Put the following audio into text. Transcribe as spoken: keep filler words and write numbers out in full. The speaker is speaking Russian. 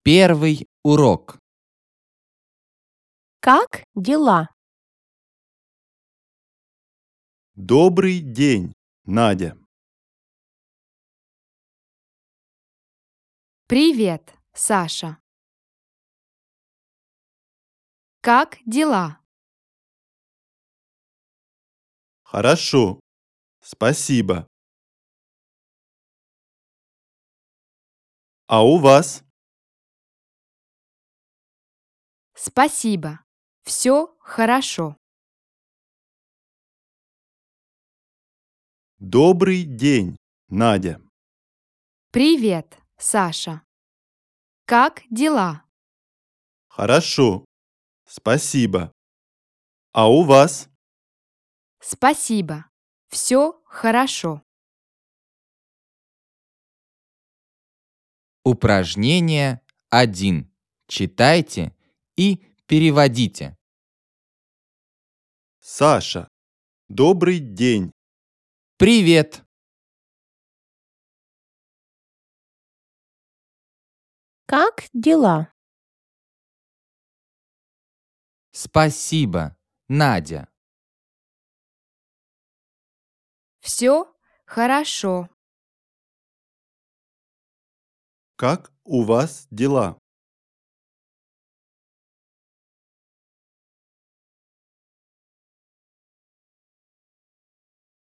Первый урок. Как дела? Добрый день, Надя. Привет, Саша. Как дела? Хорошо, спасибо. А у вас? Спасибо. Все хорошо. Добрый день, Надя. Привет, Саша. Как дела? Хорошо, спасибо. А у вас? Спасибо. Все хорошо. Упражнение один. Читайте и переводите. Саша, добрый день. Привет. Как дела? Спасибо, Надя. Все хорошо. Как у вас дела?